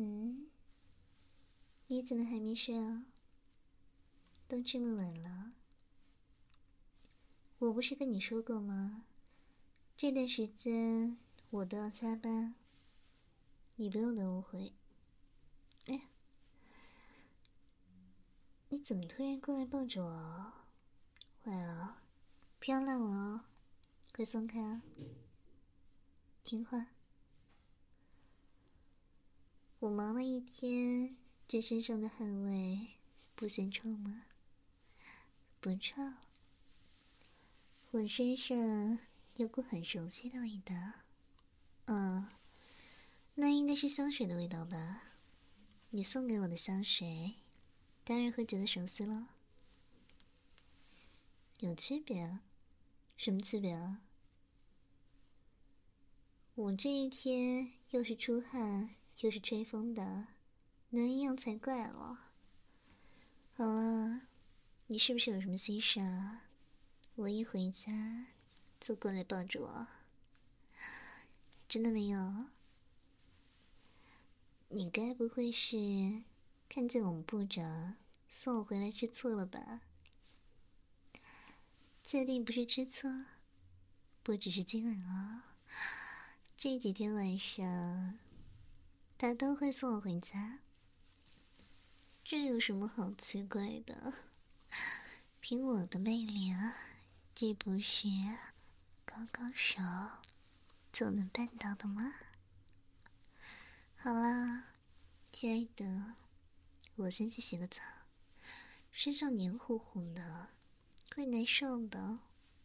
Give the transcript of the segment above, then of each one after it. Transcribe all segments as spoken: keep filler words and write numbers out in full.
嗯，你怎么还没睡啊？都这么晚了。我不是跟你说过吗？这段时间我都要加班，你不用等我回。哎，你怎么突然过来抱着我啊？喂啊，不要赖我哦，快松开啊！听话。我忙了一天，这身上的汗味不嫌臭吗？不臭。我身上有股很熟悉的味道。嗯，那应该是香水的味道吧？你送给我的香水，当然会觉得熟悉了。有区别啊？什么区别啊？我这一天又是出汗又是吹风的，能一样才怪了。好了，你是不是有什么心事啊？我一回家就过来抱着我。真的没有？你该不会是看见我们部长送我回来吃醋了吧？确定不是吃醋？不只是今晚哦，这几天晚上他都会送我回家。这有什么好奇怪的？凭我的魅力啊，这不是高高手就能办到的吗？好啦，亲爱的，我先去洗个澡，身上黏糊糊的，会难受的。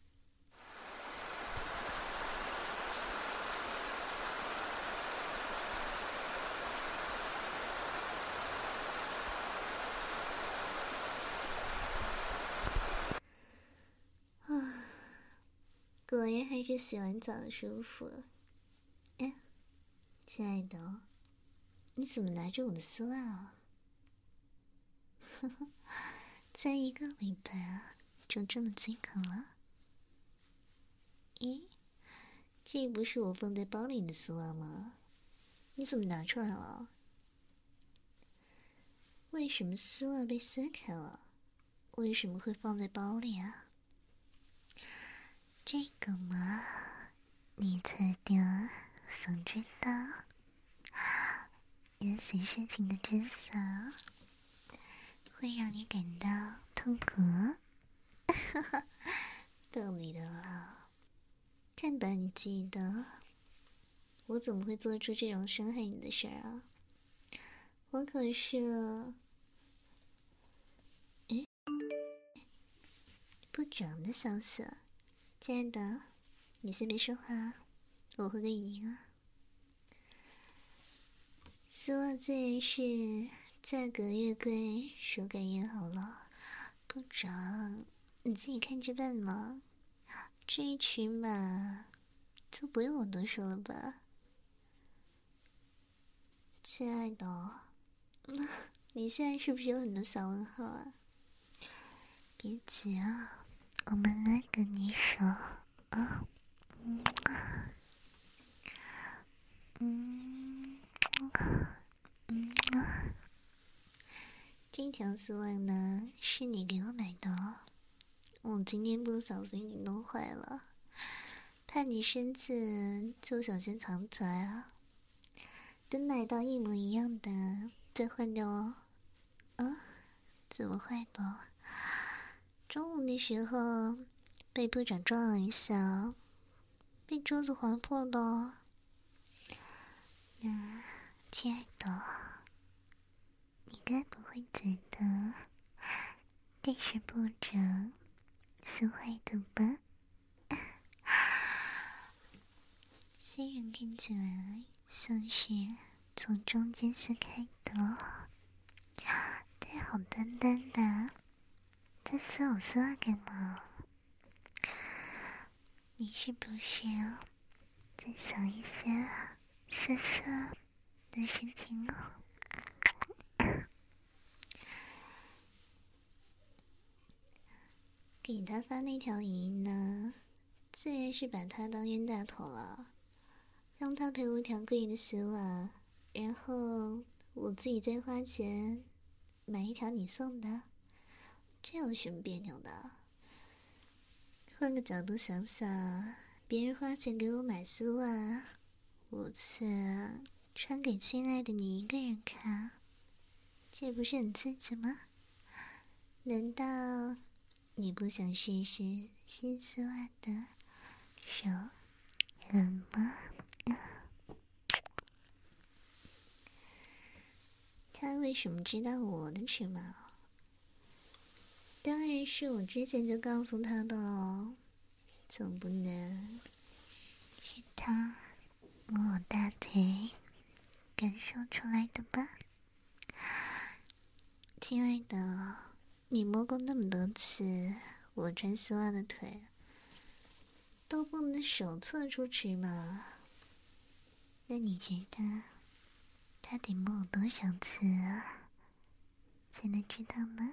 啊，果然还是洗完澡舒服。哎，亲爱的，你怎么拿着我的丝袜啊？呵呵，才一个礼拜啊，就这么饥渴了？咦，这不是我放在包里的丝袜吗？你怎么拿出来了？为什么丝袜被撕开了？为什么会放在包里啊？这个嘛，你确定想知道？也许事情的真相会让你感到痛苦。哈哈，逗你的了。看把你记得，我怎么会做出这种伤害你的事儿啊？我可是……诶，部长的消息。亲爱的，你先别说话，我回个语音啊。丝袜自然是价格越贵，手感越好了。部长，你自己看着办嘛。至于尺码，就不用我多说了吧。亲爱的，你现在是不是有很多小问号啊？别急啊，我慢慢跟你说啊。嗯嗯嗯啊，这条丝袜呢，是你给我买的哦。我今天不小心给弄坏了，怕你生气，就想先藏起来啊。等买到一模一样的再换掉哦。啊？怎么坏的？中午的时候被部长撞了一下，被桌子划破了。那，亲爱的，你该不会觉得这是部长撕坏的吧？虽然看起来像是从中间撕开的，但好端端的，在撕我丝袜干嘛？你是不是在想一些色色的事情哦？给他发那条语音呢，自然是把他当冤大头了，让他赔我条贵的丝袜，然后我自己再花钱买一条你送的，这有什么别扭的？换个角度想想，别人花钱给我买丝袜，我却穿给亲爱的你一个人看，这不是很刺激吗？难道你不想试试新丝袜的手感吗？他为什么知道我的尺码？当然是我之前就告诉他的喽，总不能是他摸我大腿感受出来的吧？亲爱的，你摸过那么多次我穿丝袜的腿，都不能手测出尺码，那你觉得他得摸我多少次啊，才能知道呢？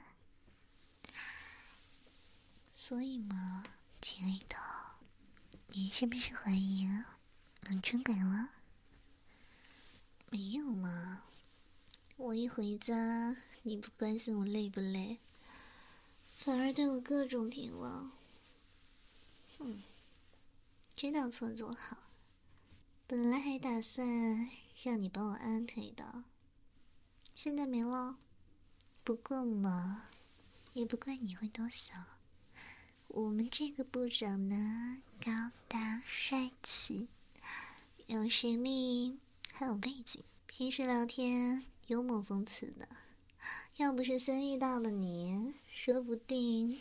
所以嘛，亲爱的，你是不是怀疑啊我真改了？没有嘛，我一回家，你不关心我累不累，反而对我各种评论。哼，知道错就好。本来还打算让你帮我安腿的，现在没了。不过嘛，也不怪你会多想。我们这个部长呢，高大帅气，有实力，还有背景，平时聊天幽默讽刺的。要不是先遇到了你，说不定……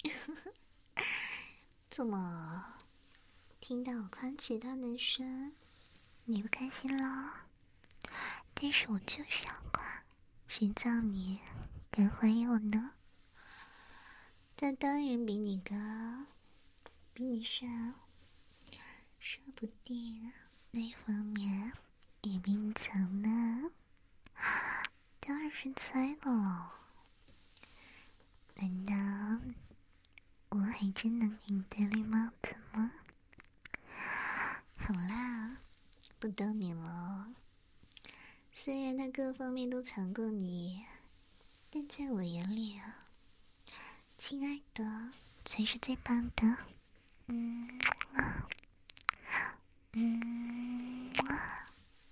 怎么？听到我夸其他男生，你不开心了？但是我就是要夸，谁叫你敢怀疑我呢？他当然比你高，比你少，说不定那方面也比你强呢。当然是猜的了。难道我还真能给你戴绿帽子吗？好啦，不逗你了。虽然他各方面都强过你，但在我眼里啊，亲爱的才是最棒的。嗯啊，嗯啊。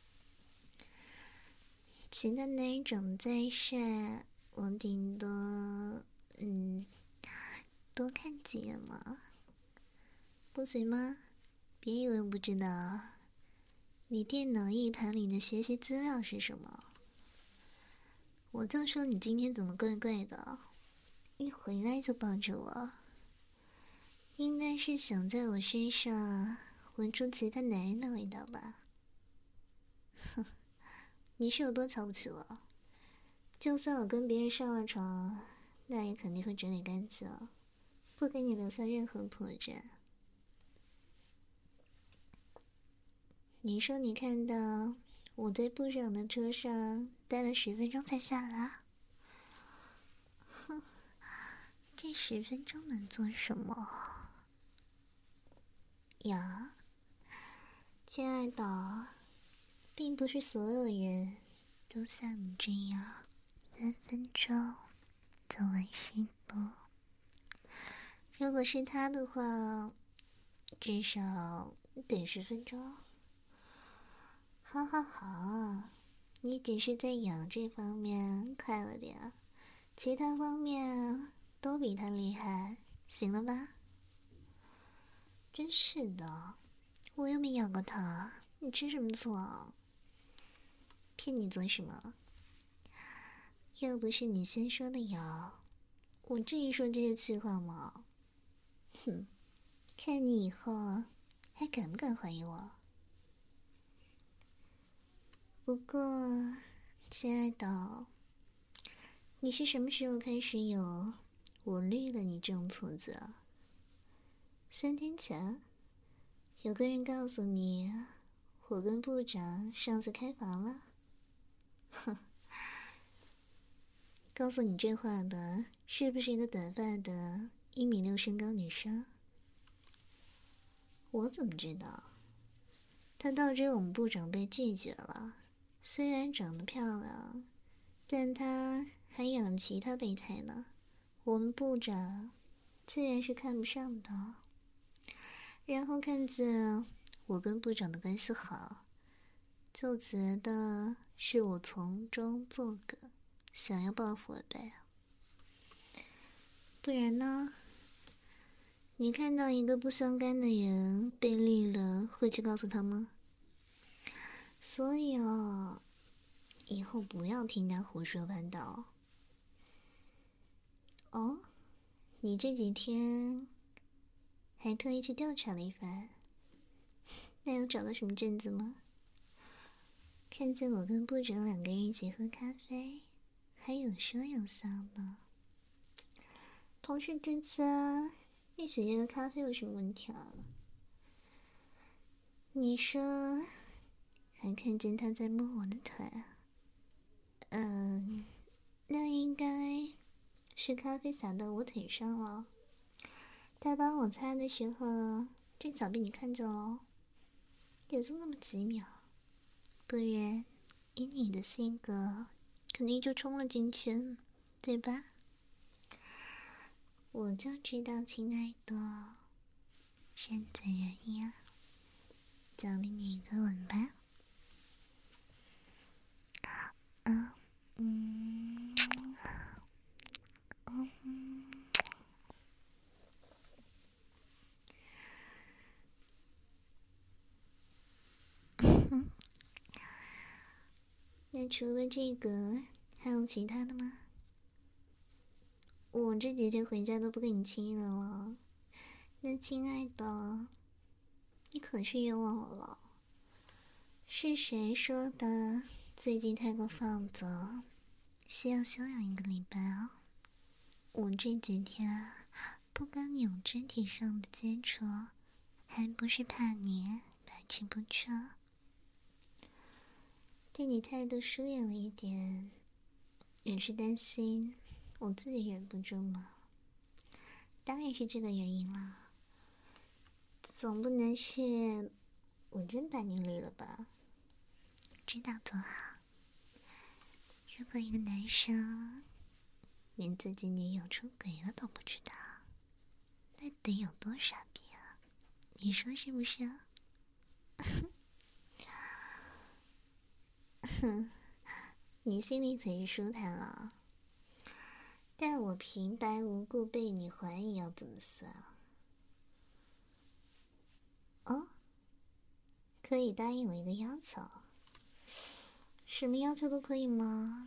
其他男人长得再帅，我顶多嗯多看几眼嘛。不行吗？别以为我不知道，你电脑硬盘里的学习资料是什么？我就说你今天怎么怪怪的，一回来就抱着我，应该是想在我身上闻出其他男人的味道吧？哼，你是有多瞧不起我？就算我跟别人上了床，那也肯定会整理干净，不给你留下任何破绽。你说你看到我在部长的车上待了十分钟才下来？哼，这十分钟能做什么呀？亲爱的，并不是所有人都像你这样三分钟就完事的。如果是他的话，至少得十分钟。好好好，你只是在痒这方面快了点，其他方面都比他厉害，行了吧？真是的，我又没咬过他，你吃什么醋啊？骗你做什么？要不是你先说的咬，我至于说这些气话吗？哼，看你以后还敢不敢怀疑我？不过，亲爱的，你是什么时候开始有我绿了你这种错觉？三天前，有个人告诉你，我跟部长上次开房了。哼，告诉你这话的是不是一个短发的一米六身高女生？我怎么知道？他倒知我们部长被拒绝了， 虽然长得漂亮，但她还养其他备胎呢，我们部长自然是看不上的。然后看着我跟部长的关系好，就觉得是我从中作梗，想要报复我呗。不然呢？你看到一个不相干的人被绿了，会去告诉他吗？所以哦，以后不要听他胡说八道。哦，你这几天还特意去调查了一番，那有找到什么证据吗？看见我跟部长两个人一起喝咖啡，还有说有笑的。同事之间一起约个咖啡有什么问题啊？你说还看见他在摸我的腿，嗯，那应该是咖啡洒到我腿上了。他帮我擦的时候，正巧被你看见了，也就那么几秒，不然以你的性格，肯定就冲了进去，对吧？我就知道，亲爱的，善解人意啊，奖励你一个吻吧。嗯嗯嗯。那除了这个，还有其他的吗？我这几天回家都不跟你亲热了。那亲爱的，你可是冤枉我了。是谁说的？最近太过放纵，需要休养一个礼拜啊。我这几天不跟你有肢体上的接触，还不是怕你百吃不撤，对你态度疏远了一点，也是担心我自己忍不住嘛。当然是这个原因啦，总不能是我真把你绿了吧？知道多好。如果一个男生连自己女友出轨了都不知道，那得有多傻逼啊？你说是不是？哼，你心里可是舒坦了，但我平白无故被你怀疑要怎么算？哦，可以答应我一个要求。什么要求都可以吗？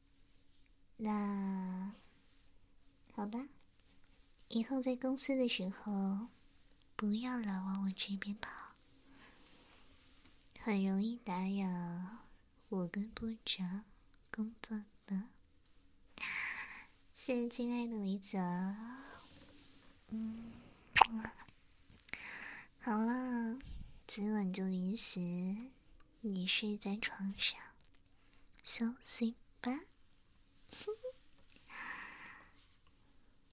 那好吧，以后在公司的时候不要老往我这边跑，很容易打扰我跟部长工作的。谢谢亲爱的李九。嗯，好了，今晚就允许你睡在床上休息吧。